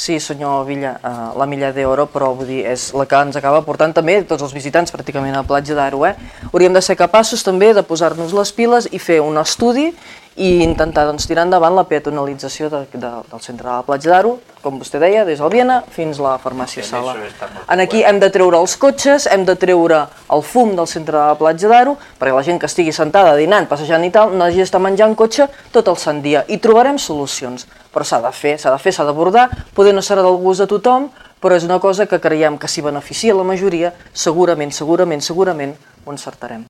Sí, senyor Villa, la milla d'oro, però vull dir, és la que ens acaba portant també tots els visitants pràcticament a la platja d'Aro. Hauríem de ser capaços també de posar-nos les piles i fer un estudi i intentar tirar endavant la peatonalització del centre de la platja d'Aro, com vostè deia, des del Viena fins a la farmàcia Sala. Aquí hem de treure els cotxes, hem de treure el fum del centre de la platja d'Aro, perquè la gent que estigui sentada, dinant, passejant i tal, no hagi d'estar menjant cotxe tot el sant dia. I trobarem solucions, però s'ha de fer, s'ha d'abordar, poder no serà del gust de tothom, però és una cosa que creiem que si beneficia la majoria, segurament ho encertarem.